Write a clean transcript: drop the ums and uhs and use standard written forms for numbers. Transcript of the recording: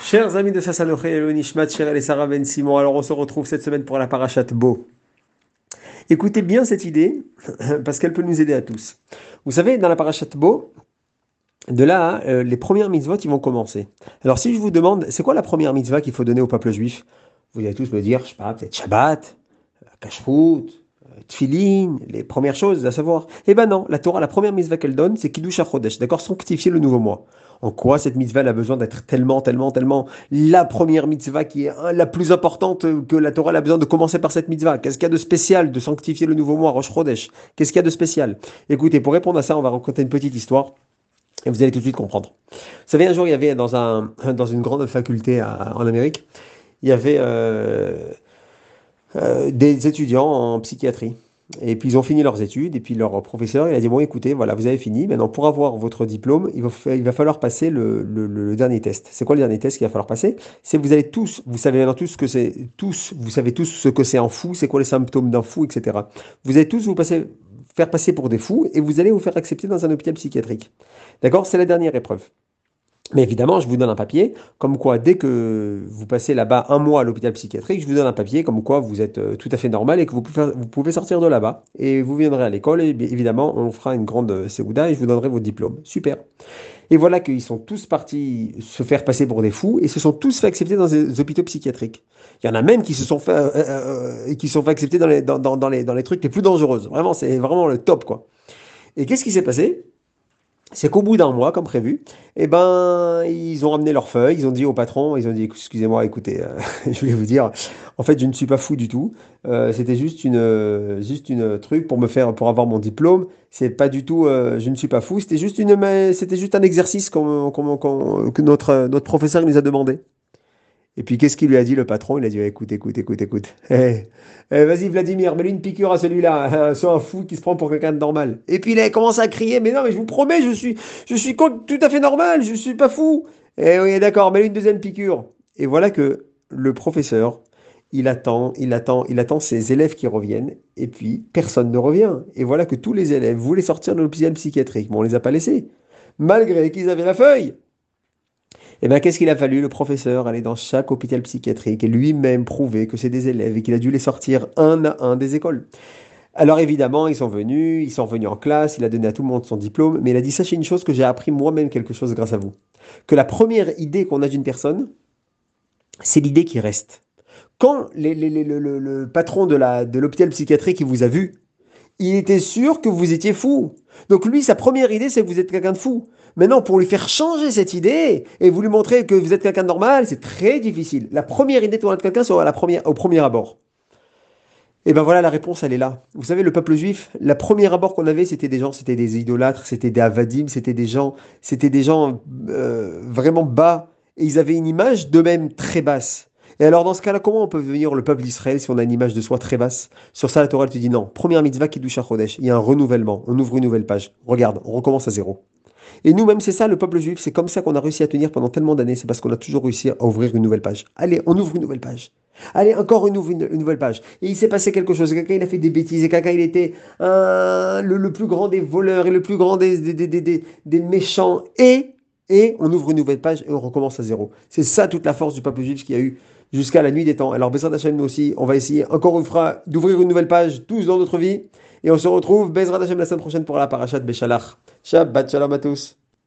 Chers amis de Sassanoché et le Nishmat, Cher et Sarah Ben Simon, alors on se retrouve cette semaine pour la Parashat Bo. Écoutez bien cette idée, parce qu'elle peut nous aider à tous. Vous savez, dans la Parashat Bo, de là, les premières mitzvot, ils vont commencer. Alors si je vous demande, c'est quoi la première mitzvah qu'il faut donner au peuple juif? Vous allez tous me dire, je sais pas, peut-être Shabbat, Kashrut, Tfilin, les premières choses à savoir. Eh ben non, la Torah, la première mitzvah qu'elle donne, c'est Kiddush HaChodesh, d'accord, sanctifier le nouveau mois. En quoi cette mitzvah elle a besoin d'être tellement la première mitzvah qui est la plus importante que la Torah elle a besoin de commencer par cette mitzvah? Qu'est-ce qu'il y a de spécial de sanctifier le nouveau mois, Rosh Chodesh? Qu'est-ce qu'il y a de spécial? Écoutez, pour répondre à ça, on va raconter une petite histoire et vous allez tout de suite comprendre. Vous savez, un jour, il y avait dans une grande faculté en Amérique, il y avait des étudiants en psychiatrie. Et puis ils ont fini leurs études, et puis leur professeur, il a dit, bon écoutez, voilà, vous avez fini, maintenant pour avoir votre diplôme, il va falloir passer le dernier test. C'est quoi le dernier test qu'il va falloir passer? C'est vous allez tous, vous savez maintenant tous ce que c'est, tous, vous savez tous ce que c'est un fou, c'est quoi les symptômes d'un fou, etc. Vous allez tous faire passer pour des fous, et vous allez vous faire accepter dans un hôpital psychiatrique. D'accord? C'est la dernière épreuve. Mais évidemment, je vous donne un papier, comme quoi dès que vous passez là-bas un mois à l'hôpital psychiatrique, je vous donne un papier comme quoi vous êtes tout à fait normal et que vous pouvez sortir de là-bas. Et vous viendrez à l'école et bien évidemment, on fera une grande séouda et je vous donnerai votre diplôme. Super. Et voilà qu'ils sont tous partis se faire passer pour des fous et se sont tous fait accepter dans des hôpitaux psychiatriques. Il y en a même qui se sont qui sont fait accepter dans les trucs les plus dangereux. Vraiment, c'est vraiment le top, quoi. Et qu'est-ce qui s'est passé? C'est qu'au bout d'un mois, comme prévu, eh ben, ils ont ramené leurs feuilles, ils ont dit au patron, ils ont dit, excusez-moi, écoutez, je voulais vous dire, en fait, je ne suis pas fou du tout. C'était juste une truc pour pour avoir mon diplôme. C'est pas du tout, je ne suis pas fou. C'était juste un exercice que notre professeur nous a demandé. Et puis, qu'est-ce qu'il lui a dit, le patron? Il a dit, écoute. Vas-y, Vladimir, mets-lui une piqûre à celui-là. Soit un fou qui se prend pour quelqu'un de normal. Et puis, il a commencé à crier, mais non, mais je vous promets, je suis tout à fait normal, je suis pas fou. Et oui, d'accord, mets-lui une deuxième piqûre. Et voilà que le professeur, il attend ses élèves qui reviennent. Et puis, personne ne revient. Et voilà que tous les élèves voulaient sortir de l'hôpital psychiatrique. Mais on les a pas laissés. Malgré qu'ils avaient la feuille. Eh bien, qu'est-ce qu'il a fallu? Le professeur aller dans chaque hôpital psychiatrique et lui-même prouver que c'est des élèves et qu'il a dû les sortir un à un des écoles. Alors évidemment, ils sont venus en classe, il a donné à tout le monde son diplôme, mais il a dit, sachez une chose que j'ai appris moi-même quelque chose grâce à vous. Que la première idée qu'on a d'une personne, c'est l'idée qui reste. Quand le patron de l'hôpital psychiatrique qui vous a vu, il était sûr que vous étiez fou. Donc lui, sa première idée, c'est que vous êtes quelqu'un de fou. Maintenant, pour lui faire changer cette idée et vous lui montrer que vous êtes quelqu'un de normal, c'est très difficile. La première idée de connaître quelqu'un sera au premier abord. Et ben voilà, la réponse, elle est là. Vous savez, le peuple juif, la première abord qu'on avait, c'était des gens, c'était des idolâtres, c'était des avadim, c'était des gens vraiment bas. Et ils avaient une image d'eux-mêmes très basse. Et alors, dans ce cas-là, comment on peut devenir le peuple d'Israël si on a une image de soi très basse? Sur ça, la Torah, elle te dit non. Première mitzvah, Kiddush HaChodesh. Il y a un renouvellement. On ouvre une nouvelle page. Regarde, on recommence à zéro. Et nous-mêmes, c'est ça, le peuple juif. C'est comme ça qu'on a réussi à tenir pendant tellement d'années. C'est parce qu'on a toujours réussi à ouvrir une nouvelle page. Allez, on ouvre une nouvelle page. Allez, encore une nouvelle page. Et il s'est passé quelque chose. Quelqu'un, il a fait des bêtises. Et quelqu'un, il était le plus grand des voleurs et le plus grand des méchants. Et on ouvre une nouvelle page et on recommence à zéro. C'est ça toute la force du peuple juif qu'il y a eu jusqu'à la nuit des temps. Alors, Bezrat Hashem, nous aussi, on va essayer encore une fois d'ouvrir une nouvelle page tous dans notre vie. Et on se retrouve, Bezrat Hashem, la semaine prochaine pour la parashat Béchalach. Shabbat shalom à tous.